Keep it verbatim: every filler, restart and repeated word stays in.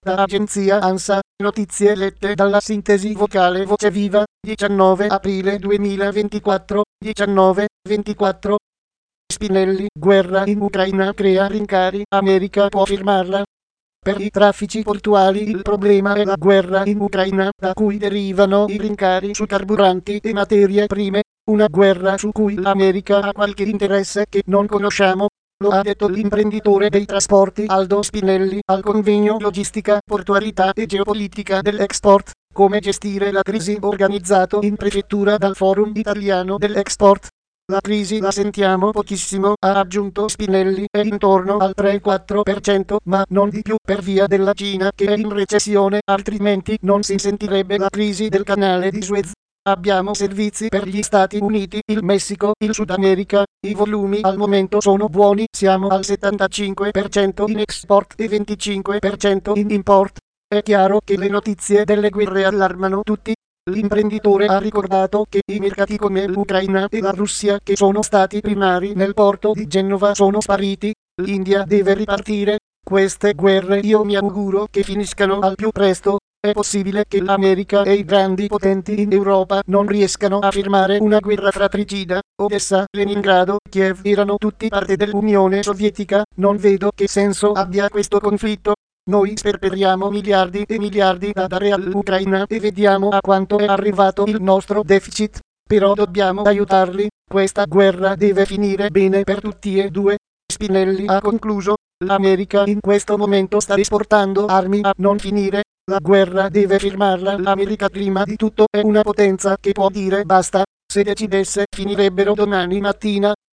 Da agenzia ANSA, notizie lette dalla sintesi vocale Voce Viva, diciannove aprile duemilaventiquattro, diciannove ventiquattro. Spinelli, guerra in Ucraina crea rincari, America può firmarla. Per i traffici portuali il problema è la guerra in Ucraina, da cui derivano i rincari su carburanti e materie prime, una guerra su cui l'America ha qualche interesse che non conosciamo. Lo ha detto l'imprenditore dei trasporti Aldo Spinelli al convegno Logistica, Portualità e Geopolitica dell'Export, come gestire la crisi, organizzato in prefettura dal Forum Italiano dell'Export. La crisi la sentiamo pochissimo, ha aggiunto Spinelli, è intorno al tre quattro per cento, ma non di più per via della Cina che è in recessione, altrimenti non si sentirebbe la crisi del canale di Suez. Abbiamo servizi per gli Stati Uniti, il Messico, il Sud America, i volumi al momento sono buoni, siamo al settantacinque per cento in export e venticinque per cento in import. È chiaro che le notizie delle guerre allarmano tutti. L'imprenditore ha ricordato che i mercati come l'Ucraina e la Russia, che sono stati primari nel porto di Genova, sono spariti. L'India deve ripartire. Queste guerre io mi auguro che finiscano al più presto. È possibile che l'America e i grandi potenti in Europa non riescano a firmare una guerra fratricida. Odessa, Leningrado, Kiev erano tutti parte dell'Unione Sovietica. Non vedo che senso abbia questo conflitto. Noi sperperiamo miliardi e miliardi da dare all'Ucraina e vediamo a quanto è arrivato il nostro deficit. Però dobbiamo aiutarli. Questa guerra deve finire bene per tutti e due. Spinelli ha concluso. L'America in questo momento sta esportando armi a non finire. La guerra deve firmarla l'America prima di tutto, è una potenza che può dire basta. Se decidesse finirebbero domani mattina.